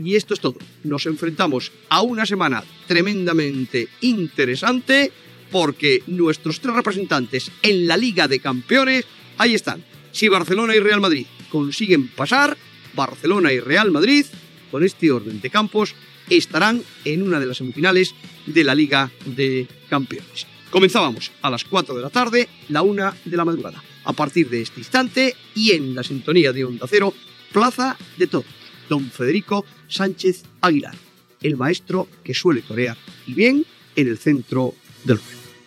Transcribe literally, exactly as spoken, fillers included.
Y esto es todo. Nos enfrentamos a una semana tremendamente interesante porque nuestros tres representantes en la Liga de Campeones, ahí están. Si Barcelona y Real Madrid consiguen pasar, Barcelona y Real Madrid, con este orden de campos, estarán en una de las semifinales de la Liga de Campeones. Comenzábamos a las cuatro de la tarde, la una de la madrugada. A partir de este instante y en la sintonía de Onda Cero, Plaza de Toros, don Federico Sánchez Aguilar, el maestro que suele torear y bien en el centro del ruedo.